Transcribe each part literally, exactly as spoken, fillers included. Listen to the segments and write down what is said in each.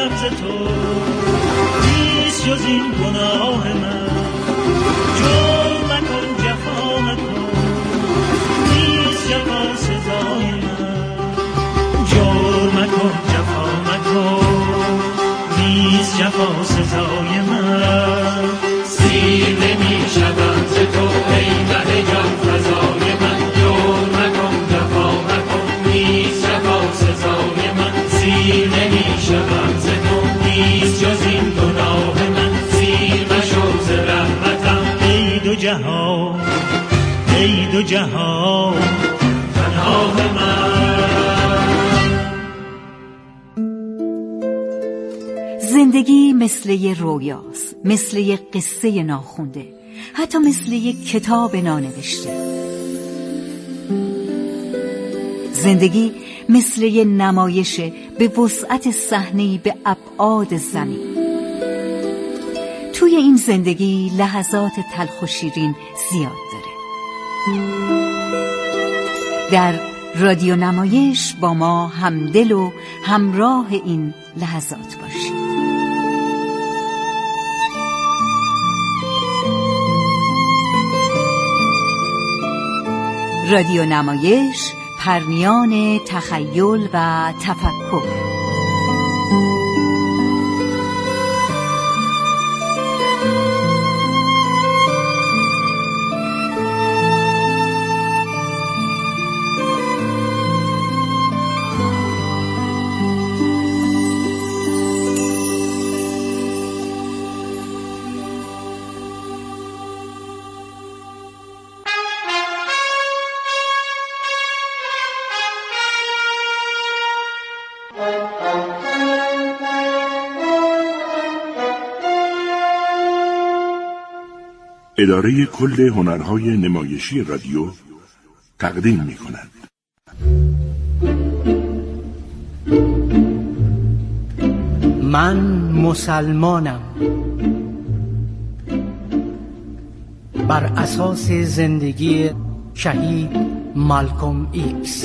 شوم ز تو، نیست جز این گناه من. جور مکن جفا مکن، نیست جفا سزای من. جور مکن جفا مکن، نیست جفا سزای من. سیر نمی شوم ز تو ای مه جان فزای من. جور مکن جفا مکن، نیست جفا سزای من. سیر نمی شوم ز تو، نیست جز این گناه من. سیر مشو ز رحمتم ای دو جهان، ای دو جهان پناه من. زندگی مثل یه رویاست، مثل یه قصه ناخونده، حتی مثل یه کتاب نانوشته. زندگی مثل یه نمایشه به وسعت صحنه‌ای به ابعاد زمین. توی این زندگی لحظات تلخ و شیرین زیاد داره. در رادیو نمایش با ما همدل و همراه این لحظات باشید. رادیو نمایش، پرمیان تخیل و تفکر. اداره کل هنرهای نمایشی رادیو تقدیم می کند. من مسلمانم. بر اساس زندگی شهید مالکوم ایکس.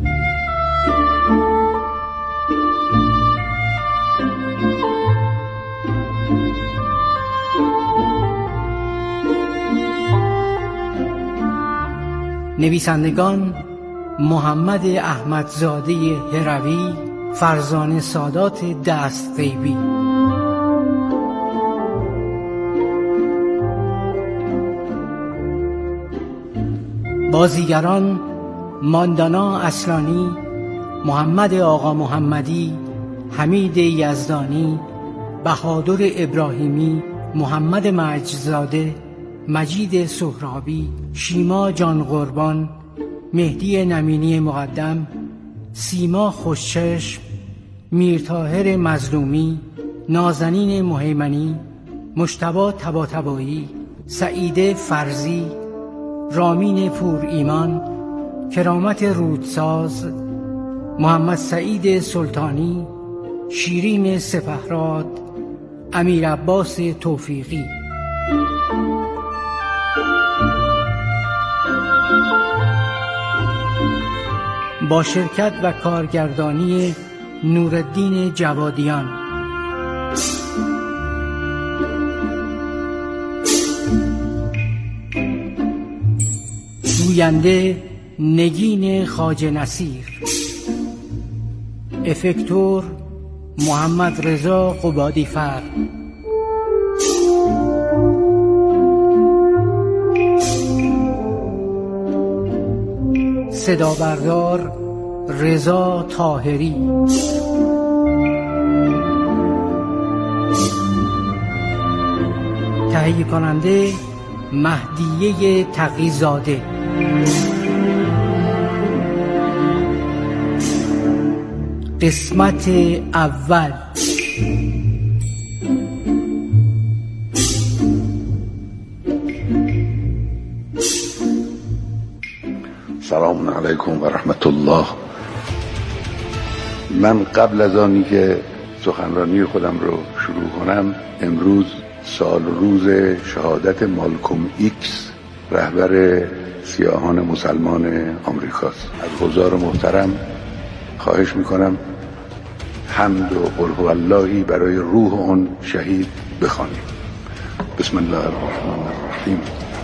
نویسندگان محمد احمدزاده هروی، فرزانه سادات دستغیبی. بازیگران ماندانا اصلانی، محمد آقا محمدی، حمید یزدانی، بهادر ابراهیمی، محمد مجدزاده، مجید سهرابی، شیما جان قربان، مهدی نمینی مقدم، سیما خوشچشم، میرطاهر مظلومی، نازنین مهیمنی، مجتبی طباطبایی، سعیده فرزی، رامین پور ایمان، کرامت رودساز، محمد سعید سلطانی، شیرین سپهراد، امیر عباس توفیقی. با شرکت و کارگردانی نورالدین جوادیان. گوینده نگین خواجه نصیر. افکتور محمد رضا قبادی فر. صدا بردار رضا طاهری. تهیه کننده مهدیه تقی‌زاده. قسمت اول. سلام علیکم و رحمت الله. من قبل از آنی که سخنرانی خودم رو شروع کنم، امروز سال روز شهادت مالکوم ایکس، رهبر سیاهان مسلمان آمریکاست. از حضار محترم خواهش میکنم حمد و قل هو اللهی برای روح اون شهید بخوانیم. بسم الله الرحمن الرحیم.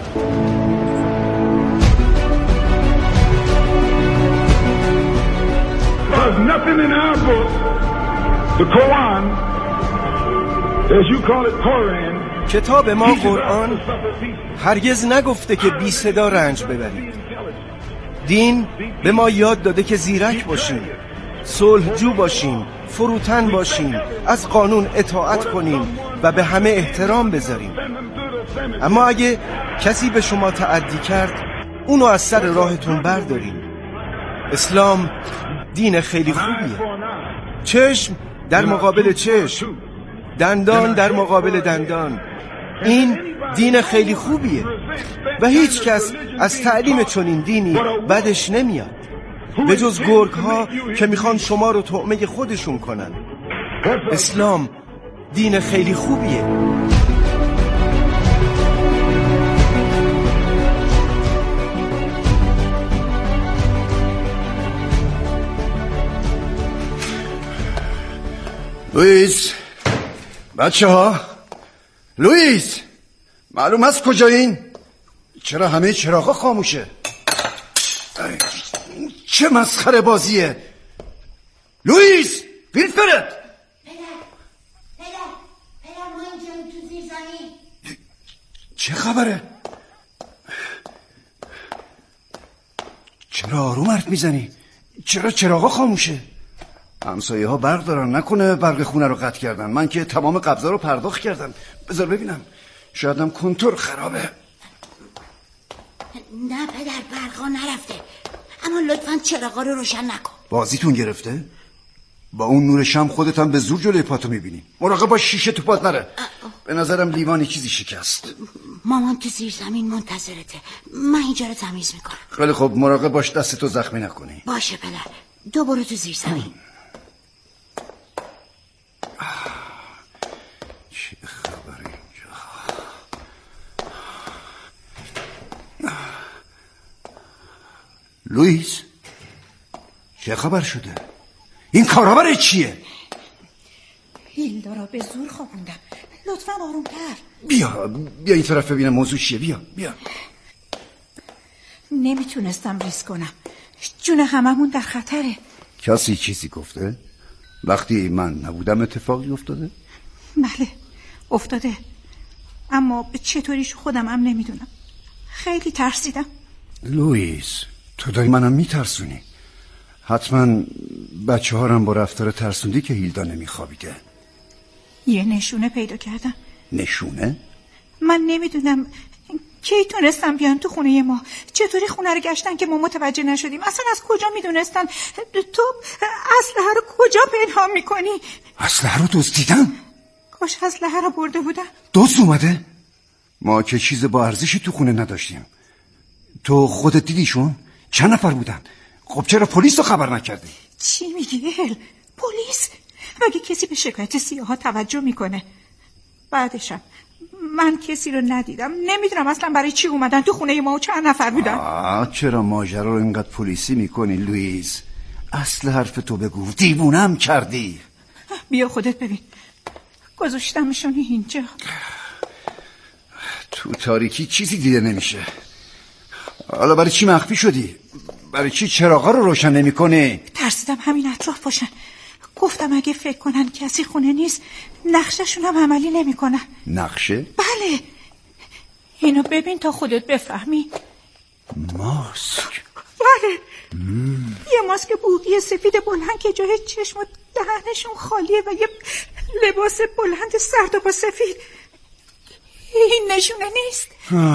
There's nothing in our book, the Quran, as you call it Quran. کتاب ما قرآن هرگز نگفته که بی صدا رنج ببرید. دین به ما یاد داده که زیرک باشیم، صلحجو باشیم، فروتن باشیم، از قانون اطاعت کنیم و به همه احترام بذاریم. اما اگه کسی به شما تعدی کرد، اونو از سر راهتون برداریم. اسلام دین خیلی خوبیه. چشم در مقابل چشم، دندان در مقابل دندان. این دین خیلی خوبیه و هیچ کس از تعلیم چنین دینی بدش نمیاد، به جز گرگ ها که میخوان شما رو طعمه خودشون کنن. اسلام دین خیلی خوبیه. لوئیس، بچه ها، لوئیس، معلوم است کجایین؟ چرا همه چراغا خاموشه؟ چه مسخره بازیه؟ لوئیس، ویلفرد، پدر، پدر، پدر، ما اینجاییم تو زیر زمین. چه خبره؟ چرا آروم حرف میزنی؟ چرا چراغا خاموشه؟ همسایه ها برق دارن، نکنه برق خونه رو قطع کردن. من که تمام قبضا رو پرداخت کردم. بذار ببینم، شاید هم کنتور خرابه. نه پدر، برقا نرفته، اما لطفاً چراغا رو روشن نکن. بازیتون گرفته؟ با اون نور شم خودت هم به زور جلوی پاتو میبینی. مراقب باش شیشه تو پات نره. به نظرم لیوانی چیزی شکست. مامان تو زیر زمین منتظرته، من اینجا رو تمیز میکنم. خیلی خب، مراقب باش دستتو زخمی نکنی. باشه پدر، دوباره تو زیر زمین. چه خبر اینجا؟ لوئیس، چه خبر شده؟ این کارا برای چیه؟ هیلدا را به زور خوابوندم، لطفاً آرومتر. بیا بیا این طرف ببینم موضوع چیه. بیا بیا. نمیتونستم ریسک کنم، جون هممون در خطره. کسی چیزی گفته؟ وقتی من نبودم اتفاقی افتاده؟ بله افتاده، اما به چطوریش خودم هم نمیدونم. خیلی ترسیدم. لوئیس، تو داری منم میترسونی. حتما بچه ها هم با رفتار ترسوندی که هیلدا نمیخوابیده. یه نشونه پیدا کردم. نشونه؟ من نمیدونم کی تونستم بیان تو خونه ما. چطوری خونه رو گشتن که ما متوجه نشدیم؟ اصلا از کجا میدونستن؟ تو اسلحه رو کجا پنهان میکنی؟ اسلحه رو دزدیدن؟ کاش اسلحه رو برده بودن. دزد اومده؟ ما که چیز با ارزشی تو خونه نداشتیم. تو خودت دیدیشون؟ چند نفر بودن؟ خب چرا پلیس رو خبر نکردی؟ چی میگی ال؟ پلیس؟ مگه کسی به شکایت سیاها توجه میکنه؟ بعدشم من کسی رو ندیدم، نمیدونم اصلا برای چی اومدن تو خونه ما و چند نفر بودن. آه، چرا ماجرا رو اینقدر پلیسی میکنی لوئیس؟ اصل حرف تو بگو، دیوونم کردی. بیا خودت ببین، گذاشتمشون اینجا. تو تاریکی چیزی دیده نمیشه. حالا برای چی مخفی شدی؟ برای چی چراغا رو روشن نمی کنی؟ ترسیدم همین اطراف باشن. گفتم اگه فکر کنن کسی خونه نیست نقششون هم عملی نمی کنن. نقشه؟ بله، اینو ببین تا خودت بفهمی. ماسک؟ بله مم. یه ماسک بوگی سفید بلند که جای چشم و دهنشون خالیه و یه لباس بلند سرد و با سفید. این نشونه نیست.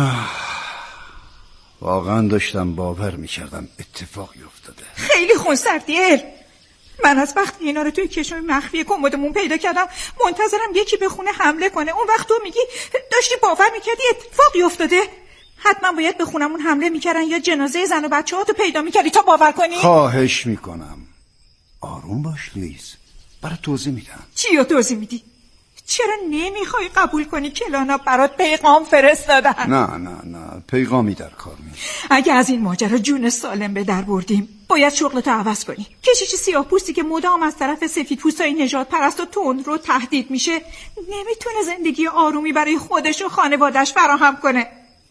واقعا داشتم باور میکردم اتفاقی افتاده. خیلی خونسردیه. من از وقتی اینا رو توی کشوی مخفی کمدمون پیدا کردم منتظرم یکی به خونه حمله کنه. اون وقت تو میگی داشتی باور میکردی اتفاقی افتاده. حتما باید به خونمون حمله میکردن یا جنازه زن و بچه ها تو پیدا میکردی تا باور کنی. خواهش میکنم آروم باش لوئیس، برای توضیح میدم. چی رو توضیح میدی؟ چرا نمیخوای قبول کنی کلانا برات پیغام فرستادن؟ نه نه نه پیغامی در کار نیست. اگه از این ماجرا جون سالم به در بردیم باید شغلتو عوض کنی. کشیش سیاه پوستی که مدام از طرف سفید پوستای نجات پرست و تند رو تهدید میشه نمیتونه زندگی آرومی برای خودش و خانوادش فراهم کنه.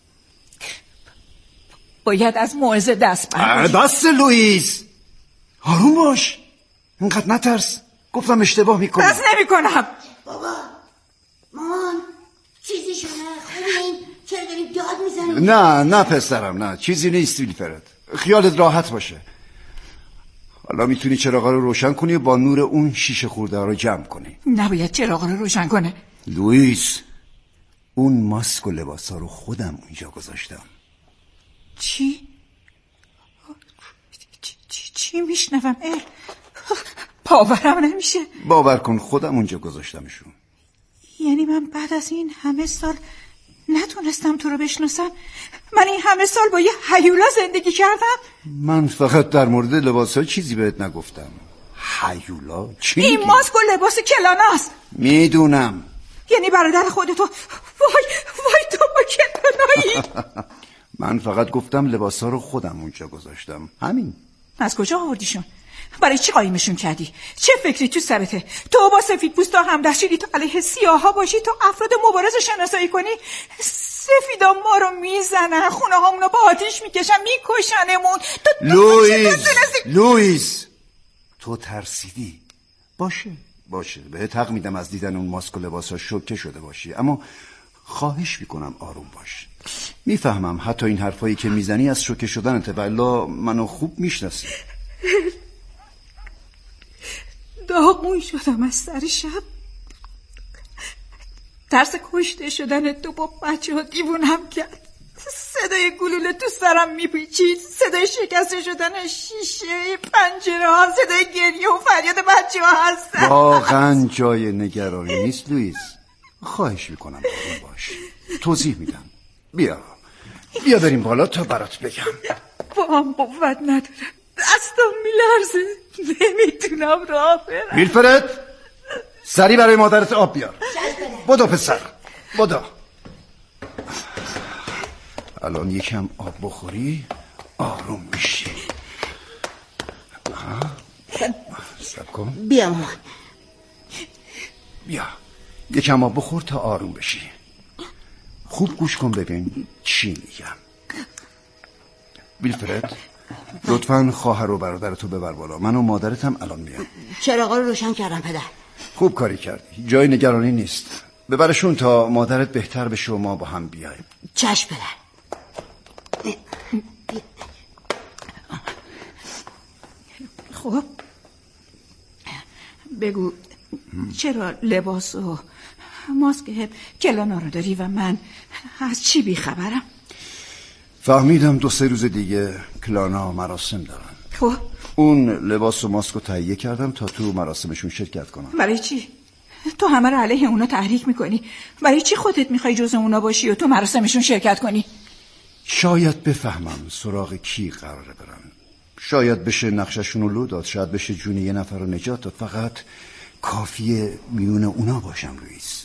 باید از موعظه دست برداری. بس لوئیس، آروم باش، اینقدر نترس. گفتم اشتباه میکنم. بس نمیکنم. بابا مامان چیزی شده؟ خوبین؟ چرا داریم داد میزنیم؟ نه نه پسرم، نه چیزی نیست ویلفرد، خیالت راحت باشه. حالا میتونی چراغا رو روشن کنی و با نور اون شیشه خورده ها رو جمع کنی. نباید چراغا رو روشن کنه. لوئیس، اون ماسک و لباس ها رو خودم اونجا گذاشتم. چی؟ چی, چی, چی میشنوم؟ باورم نمیشه. باور کن خودم اونجا گذاشتمشون. یعنی من بعد از این همه سال نتونستم تو رو بشناسم؟ من این همه سال با یه هیولا زندگی کردم؟ من فقط در مورد لباس ها چیزی بهت نگفتم. هیولا؟ چی؟ این ماسک و لباس کلاناست. میدونم. یعنی برادر خودتو؟ وای وای تو با کلانایی. من فقط گفتم لباس ها رو خودم اونجا گذاشتم، همین. از کجا آوردیشون؟ برای چی قایمشون کردی؟ چه فکری تو سرته؟ تو با سفید پوستا همدستشی تو علیه سیاها باشی، تو افراد مبارز شناسایی کنی؟ سفیدا ما رو میزنن، خونه هامونو با آتیش میکشن، میکشنمون. تو لوئیس لوئیس تو ترسیدی. باشه باشه بهت حق میدم از دیدن اون ماسک و لباسا شوکه شده باشی، اما خواهش میکنم آروم باش. میفهمم حتی این حرفایی که میزنی از شوکه شدنته، والا منو خوب میشناسی. داغون شدم از سر شب. ترس کشته شدن تو با بچه ها دیوونم کرد. صدای گلوله تو سرم میپیچید، صدای شکسته شدن شیشه پنجره ها، صدای گریه و فریاد بچه ها هستن. واقعا جای نگرانی نیست لوئیس. خواهش میکنم آروم باش، توضیح میدم. بیا بیا بریم بالا تا برات بگم. با هم قوت نداره، دستم میلرزه، نمیتونم راه برم. ویلفرد سری برای مادرت آب بیار. بدو پسر بدو. الان یکم آب بخوری آروم میشی. سب کن. بیا مامان. بیا یکم آب بخور تا آروم بشی. خوب گوش کن ببین چی میگم. ویلفرد لطفاً خواهر و برادرتو ببر بالا، من و مادرت هم الان میام. چراغا رو روشن کردم پدر. خوب کاری کردی، جای نگرانی نیست. ببرشون تا مادرت بهتر بشه و ما با هم بیایم. چشم پدر. خب بگو چرا لباس و ماسک کلانا رو داری و من از چی بیخبرم؟ فهمیدم دو سه روز دیگه کلانا مراسم دارن. خب اون لباس و ماسک رو تهیه کردم تا تو مراسمشون شرکت کنم. برای چی؟ تو همه رو علیه اونا تحریک میکنی. برای چی خودت میخوای جز اونا باشی و تو مراسمشون شرکت کنی؟ شاید بفهمم سراغ کی قراره برم. شاید بشه نقششون رو لو داد، شاید بشه جون یه نفر رو نجات داد. فقط کافیه میون اونا باشم لوئیس.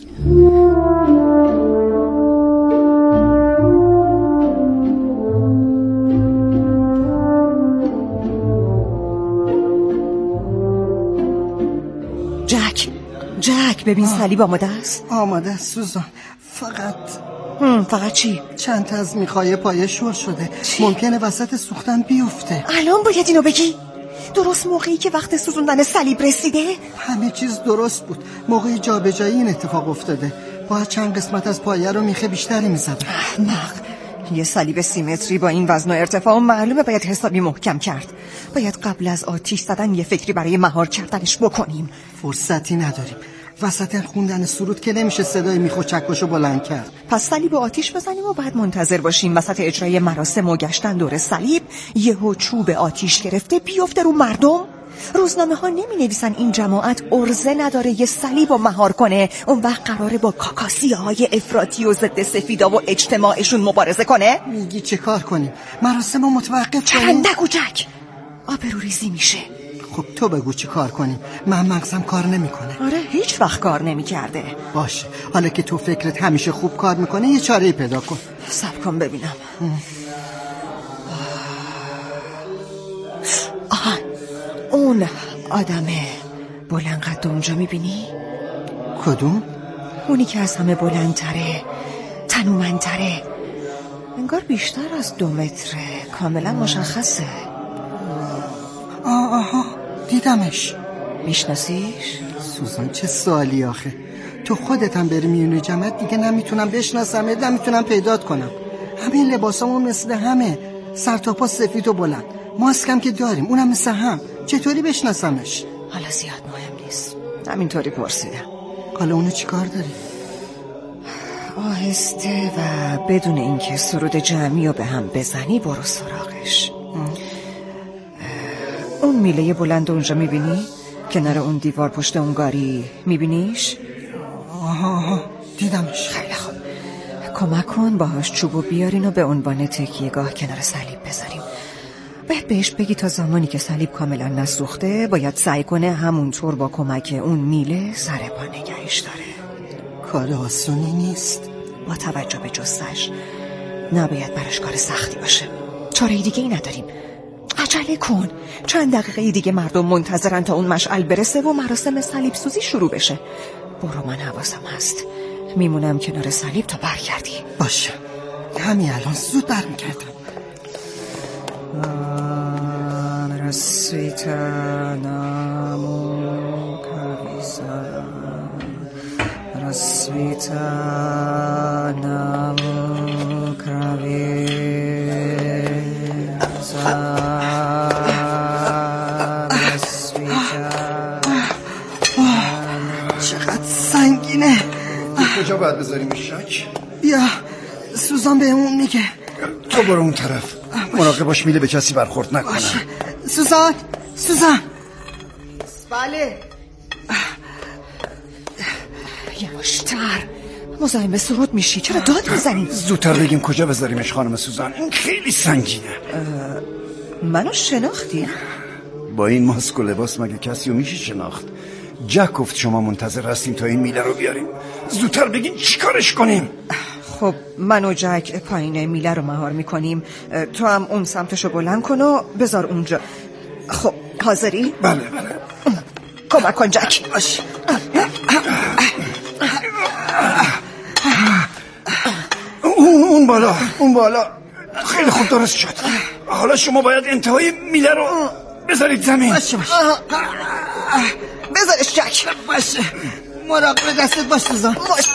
جک جک ببین صلیب آماده است. آماده است سوزان، فقط فقط چی؟ چند تا از میخای پایه شل شده. چی؟ ممکنه وسط سوختن بیفته. الان باید اینو بگی؟ درست موقعی که وقت سوزوندن صلیب رسیده؟ همه چیز درست بود، موقع جابجایی این اتفاق افتاده. باید چند قسمت از پایه رو میخه بیشتری میزدن. احمق، یه صلیب سیمتری با این وزن و ارتفاع معلومه باید حسابی محکم کرد. باید قبل از آتیش زدن یه فکری برای مهار کردنش بکنیم. فرصتی نداریم، وسط خوندن سرود که نمیشه صدای میخ و چکشو بلند کرد. پس صلیب و آتیش بزنیم و بعد منتظر باشیم وسط اجرای مراسم و گشتن دور صلیب یهو چوب آتیش گرفته بیفته رو مردم. روزنامه ها نمی نویسن این جماعت ارزه نداره یه صلیب و مهار کنه، اون وقت قراره با کاکاسیه های افراطی و ضد سفیدا و اجتماعشون مبارزه کنه؟ میگی چه کار کنیم؟ مراسم رو متوقف کنیم؟ چند نگو جک، آبروریزی میشه. خب تو بگو چی کار کنیم. من مغزم کار نمیکنه. آره هیچ وقت کار نمیکرده. باشه حالا که تو فکرت همیشه خوب کار میکنه یه چاره پیدا کن. صبر کن ببینم. آها اون آدمه بلند قد اونجا میبینی؟ کدوم؟ اونی که از همه بلندتره، تنومندتره، انگار بیشتر از دو متره، کاملا مشخصه. آه آها دیدمش. میشناسیش؟ سوزان چه سوالی آخه. تو خودت هم بری میونه جمعت دیگه نمیتونم بشناسم، نمیتونم پیدات کنم. همه لباسامون مثل همه، سر تا پا سفید و بلند، ماسکم که داریم اونم مثل هم. چطوری بشناسمش؟ حالا زیاد مهم نیست، همینطوری پرسیدم. حالا اونو چی کار داری؟ آهسته و بدون اینکه سرود جمعی رو به هم بزنی برو سراغش. اون میله بلند اونجا میبینی؟ کنار اون دیوار پشت اون گاری میبینیش؟ آها آها دیدمش. خیلی خوب، کمک کن باهاش چوبو بیارین و به عنوان تکیه‌گاه کنار صلیب بذاریم. باید بهش بگی تا زمانی که صلیب کاملا نسوخته باید سعی کنه همونطور با کمک اون میله سر پا نگهش داره. کار آسونی نیست. با توجه به جستش نباید براش کار سختی باشه. چاره دیگه ای نداریم. عجله کن، چند دقیقه دیگه مردم منتظرن تا اون مشعل برسه و مراسم صلیب سوزی شروع بشه. برو، من حواسم هست، میمونم کنار صلیب تا برگردی. باشه، همین الان زود برمیگردم. رسیتا نامو کاویزا رسیتا نامو کاویزا رسیتا. چقدر سنگینه. کجا باید بذاریم شک؟ بیا سوزان بهمون میگه. تو برو اون طرف، مراقب باش میله به کسی برخورد نکنه. باشه. سوزان سوزان. بله. یواشتر، مزاحم به سرود میشی، چرا داد میزنی؟ زودتر بگیم کجا بذاریمش خانم سوزان، این خیلی سنگینه. منو شناختی؟ با این ماسک و لباس مگه کسی رو میشه شناخت؟ جک گفت شما منتظر هستیم تا این میله رو بیاریم. زودتر بگین چیکارش کنیم؟ خب من و جک پایین میله رو مهار میکنیم، تو هم اون سمتشو بلند کن و بذار اونجا. خب حاضری؟ بله بله. کمک کن جک. باش. اون بالا اون بالا. خیلی خوب درست شد. حالا شما باید انتهای میله رو بذارید زمین. باشه باشه. بذارش جک. باشه، مراقب دستت باش سوزان. باش.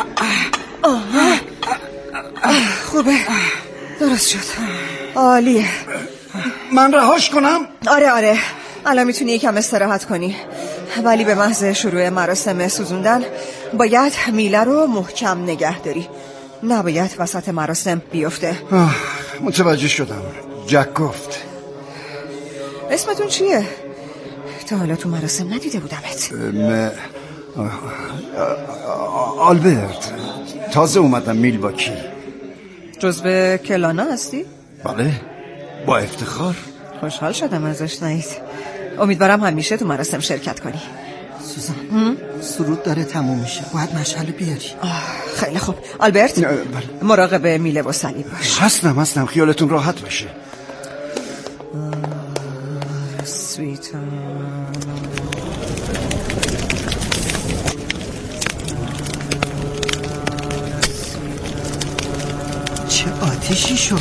خوبه، درست شد، عالیه. من رهاش کنم؟ آره آره، الان میتونی یکم استراحت کنی، ولی به محض شروع مراسم سوزوندن باید میله رو محکم نگه داری، نباید وسط مراسم بیفته. متوجه شدم. جک گفت. اسمتون چیه؟ تا حالا تو مراسم ندیده بودمت. م... آلبرت، تازه اومدم میلواکی. جزو کلانا هستی؟ بله، با افتخار. خوشحال شدم ازش نهید. امیدوارم همیشه تو مراسم شرکت کنی. سوزان، سرود داره تموم میشه، باید مشعل بیاری. خیلی خوب. آلبرت، مراقب میله و صلیب باش. هستم هستم، خیالتون راحت باشه. سویتا چه آتیشی شد.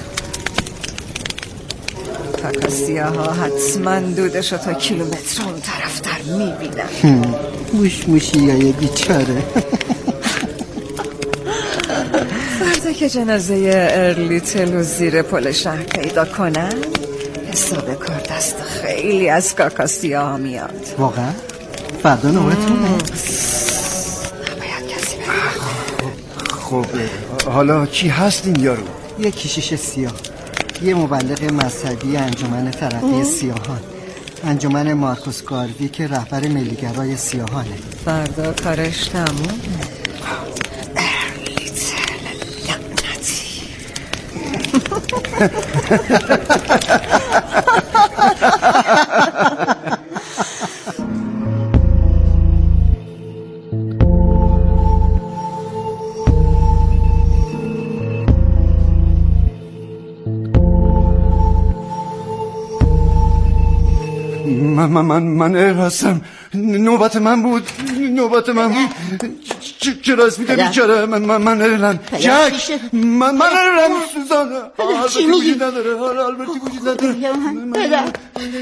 کاکاسیاها حتما دودشو تا کیلومتر اون طرفتر میبینن. موش موشیای بیچاره. فردا که جنازه ارلیتل و زیر پل شهر پیدا کنن حساب کار دست خیلی از کاکاسیاها میاد. واقعا؟ فردا نوبتونه؟ نباید کسی بره. خب حالا کی هست این یارو؟ یه کشیش سیاه، یه مبلغ مذهبی انجمن ترقی سیاهان، انجمن مارکوس گاروی که رهبر ملیگرای سیاهانه. فردا کارش تمومه. ارلیتل لعنتی. من من من من ارل هستم. نوبت من بود نوبت من بود. چرا اسمیت بیچاره؟ من من من ارلم. جک من من ارلم. سوزان چی میگی؟ نداره. البته وجود نداره. پدر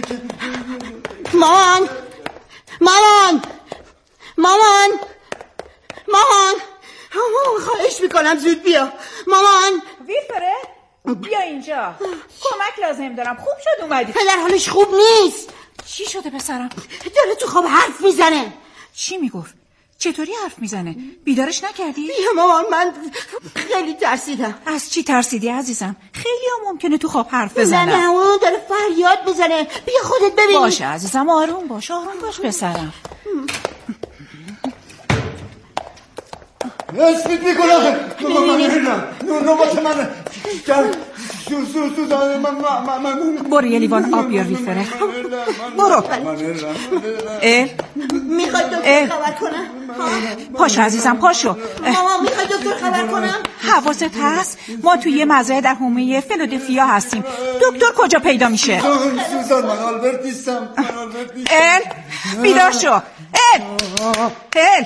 مامان مامان مامان مامان خواهش میکنم زود بیا مامان. ویلفره بیا اینجا، کمک لازم دارم. خوب شد اومدی؟ پدر حالش خوب نیست. چی شده پسرم؟ داره تو خواب حرف میزنه. چی میگفت؟ چطوری حرف میزنه؟ بیدارش نکردی؟ بیا مامان من خیلی ترسیدم. از چی ترسیدی عزیزم؟ خیلی هم ممکنه تو خواب حرف بزنه. نه نه اون داره فریاد بزنه. بیا خودت ببین. باشه عزیزم، آروم باش آروم باش پسرم. اسمیت میکنم. نوبت منه. برو یه لیوان آب بیار ویلفره. برو. اه میخوای دکتر خبر کنم؟ پاشو عزیزم پاشو. ماما میخوای دکتر خبر کنم؟ حواست هست؟ ما توی یه مزرعه در حومه فیلادلفیا هستیم. دکتر کجا پیدا میشه؟ سوزان من آلبرت نیستم. ال بیدار شو. ال ال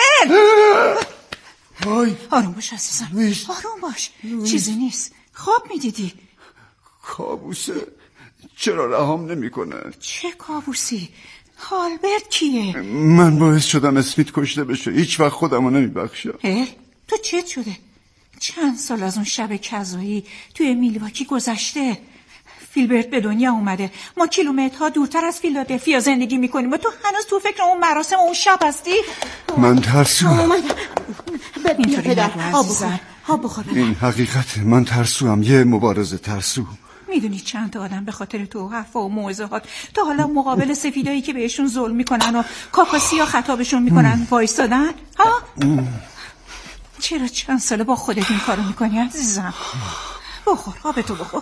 ال آروم باش عزیزم، آروم باش. چیزی نیست، خواب میدیدی. کابوسه. چرا رهام نمیکنه؟ چه کابوسی؟ آلبرت کیه؟ من باعث شدم اسمیت کشته بشه. هیچ وقت خودمو نمیبخشم. اه تو چت شده؟ چند سال از اون شب کذایی توی میلواکی گذشته. فیلبرت به دنیا اومده. ما کیلومترها دورتر از فیلادلفیا زندگی میکنیم و تو هنوز تو فکر اون مراسم اون شب هستی؟ من ترسوام. اینطوری نگو عزیزم. آب بخور. این حقیقته. من ترسوام. یه مبارزه ترسو. میدونی چند تا آدم به خاطر تو حرفا و موعظه‌هات تا حالا مقابل سفیدایی که بهشون ظلم میکنن و کاکاسیا خطابشون میکنن وایستادن؟ ها؟ چرا چند ساله با خودت این کارو میکنی عزیزم؟ بخور آبتو بخور.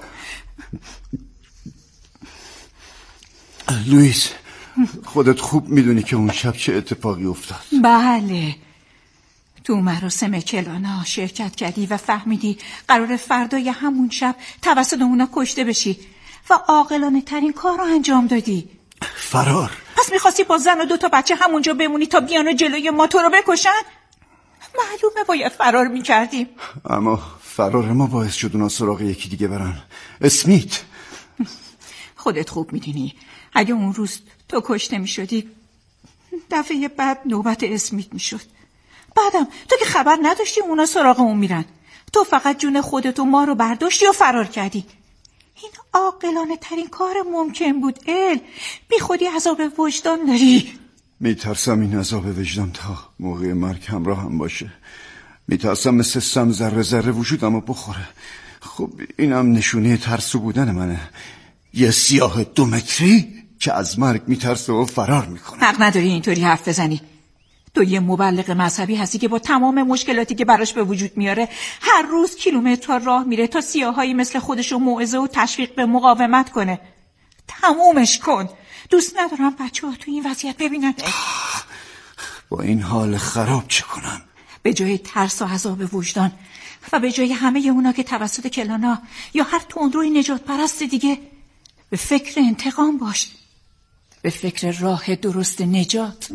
لوئیس خودت خوب میدونی که اون شب چه اتفاقی افتاد. بله، تو مراسم کلانا شرکت کردی و فهمیدی قرار فردای همون شب توسط اونا کشته بشی و عاقلانه ترین کار رو انجام دادی. فرار. پس میخواستی با زن و دو تا بچه همونجا بمونی تا بیان و جلوی ما تو رو بکشن؟ معلومه باید فرار میکردیم. اما فرار ما باعث شد اونا سراغ یکی دیگه برن. اسمیت. خودت خوب میدونی اگه اون روز تو کشته میشدی دفعه بعد نوبت اسمیت میشد. بعدم تو که خبر نداشتی اونا سراغ اون میرن. تو فقط جون خودت و ما رو برداشتی و فرار کردی. این عاقلانه ترین کار ممکن بود. ال بی خودی عذاب وجدان داری. میترسم این عذاب وجدان تا موقع مرگ همراه هم باشه. میترسم مثل سم ذره ذره وجودمو بخوره. خب اینم نشونه ترسو بودن منه. یه سیاه دو متری که از مرگ میترسه و فرار میکنه. حق نداری اینطوری حرف بزنی. تو یه مبلغ مذهبی هستی که با تمام مشکلاتی که براش به وجود میاره هر روز کیلومترها راه میره تا سیاهایی مثل خودشو موعظه و تشویق به مقاومت کنه. تمومش کن. دوست ندارم بچه ها تو این وضعیت ببینن. با این حال خراب چه کنم؟ به جای ترس و عذاب وجدان و به جای همه اونا که توسط کلانا یا هر تندروی نجات پرست دیگه به فکر انتقام باش. به فکر راه درست نجات.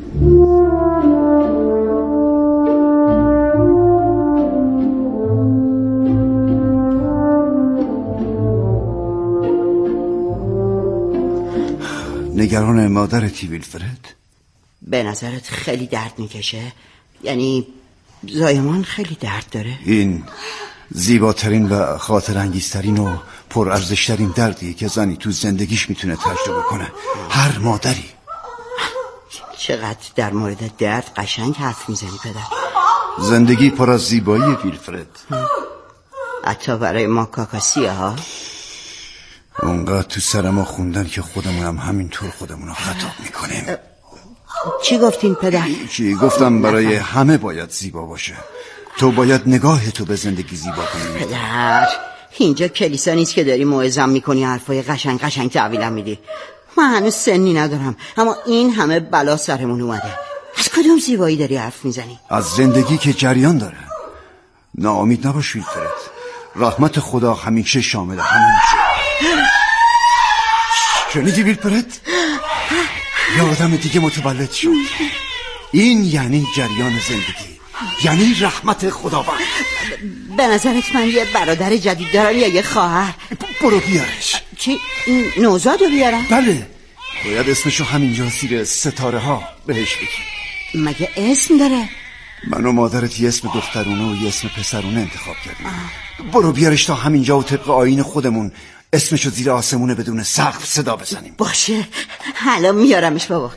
نگران مادرتی ویلفرد؟ به نظرت خیلی درد میکشه؟ یعنی زایمان خیلی درد داره؟ این زیباترین و خاطر انگیزترین و پرارزشترین دردیه که زنی تو زندگیش میتونه تجربه کنه. هر مادری. چقدر در مورد درد قشنگ حرف میزنی پدر. زندگی پر از زیبایی ویلفرد. حتی برای ما کاکاسیه ها. اونقدر تو سر ما خوندن که خودمونم همینطور خودمونو خطاب میکنیم. چی گفتین پدر؟ چی گفتم برای همه باید زیبا باشه. تو باید نگاه تو به زندگی زیبا کنی. پدر اینجا کلیسا نیست که داری موعظه‌ام میکنی حرفای قشنگ قشنگ تحویلم میدی. من هنوز سنی ندارم اما این همه بلا سرمون اومده. از کدوم زیبایی داری حرف میزنی؟ از زندگی که جریان داره. ناامید نباش ویلفرد. رحمت خدا همیشه شامل همه میشه. شنیدی ویلفرد؟ یه آدم دیگه متولد شد. این یعنی جریان زندگی، یعنی رحمت خداوند. به نظرت من یه برادر جدید دارم یا یه خواهر؟ برو بیارش. چی؟ این نوزادو بیارم؟ بله، باید اسمشو همینجا زیر ستاره ها بهش بگی. مگه اسم داره؟ من و مادرت یه اسم دخترونه و یه اسم پسرونه انتخاب کردیم. برو بیارش تا همینجا و طبق آیین خودمون اسمشو زیر آسمونه بدون سقف صدا بزنیم. باشه، حالا میارمش بابا.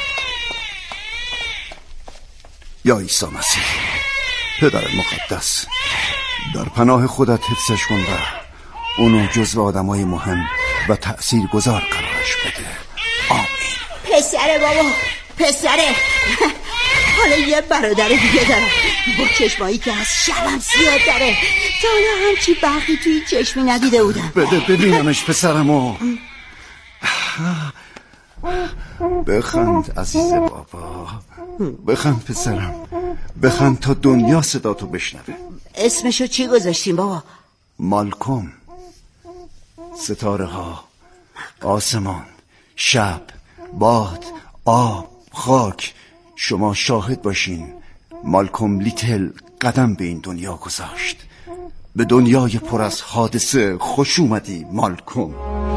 یا عیسی مسیح، پدر مقدس، در پناه خودت حفظش کن و اونو جزو آدمای مهم و تأثیر گذار قرارش بده. آمین. پسره بابا، پسره. حالا یه برادر دیگه دارم با چشمایی که از شبم زیاد داره. تا حالا همچی برقی توی چشمی ندیده بودم. بده ببینمش پسرمو. بخند عزیز بابا، بخند پسرم، بخند تا دنیا صدا تو بشنوه. اسمشو چی گذاشتیم بابا؟ مالکوم. ستاره ها، آسمان، شب، باد، آب، خاک، شما شاهد باشین. مالکوم لیتل قدم به این دنیا گذاشت. به دنیای پر از حادثه خوش اومدی مالکوم.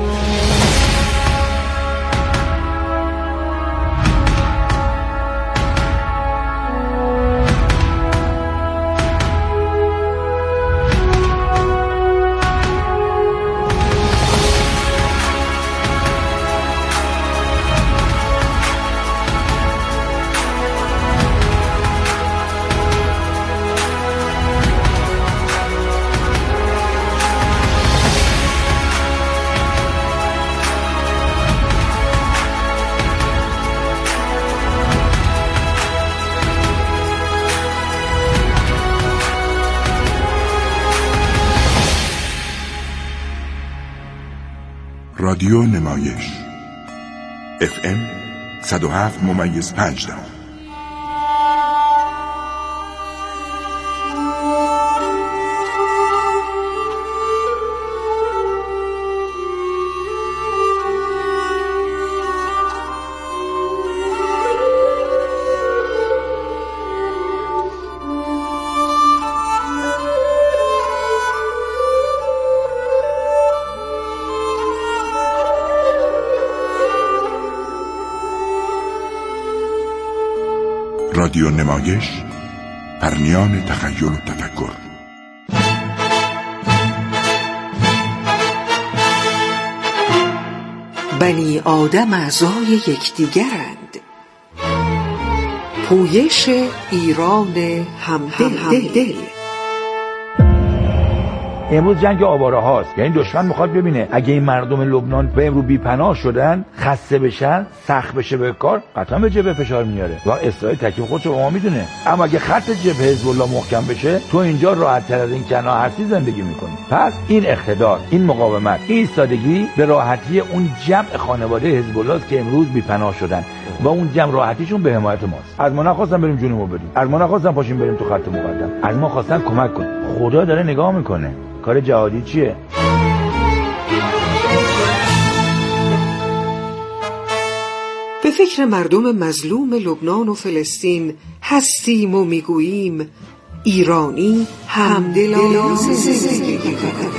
رادیو نمایش اف ام صد و هفت ممیز پنج دهم. رادیو نمایش، پرمیان تخیل و تفکر. بنی آدم اعضای یکدیگرند. پویش ایران همدل. امروز جنگ آواره هاست، یعنی دشمن میخواد ببینه اگه این مردم لبنان به امروز بی پناه شدن، خسته بشن، سخت بشه به کار، قطعا به جبهه فشار میاره و اسرائیل تکلیف خودش رو ما میدونه. اما اگه خط جبهه حزب الله محکم بشه، تو اینجا راحت تر از این کنار هستی زندگی میکنی. پس این اقتدار، این مقاومت، این ایستادگی به راحتی اون جمع خانواده حزب الله است که امروز بی پناه شدن و اون جمع راحتیشون به حمایت ماست. از ما نخواستن بریم جنوبو بدیم، از ما نخواستن پاشیم بریم تو خط مقدم، از ما خواستن کمک کن. خدا داره نگاه میکنه. کار جهادی چیه؟ به فکر مردم مظلوم لبنان و فلسطین هستیم و میگوییم ایرانی همدلانه زندگی کند.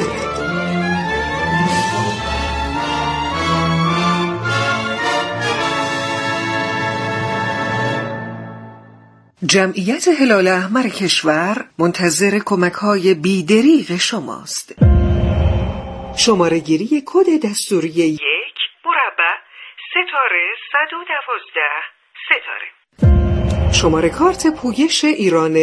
جمعیت هلال احمر کشور منتظر کمک‌های بی‌دریغ شماست. شماره گیری کد دستوری یک مربع ستاره صد و دوازده ستاره. شماره کارت پویش ایران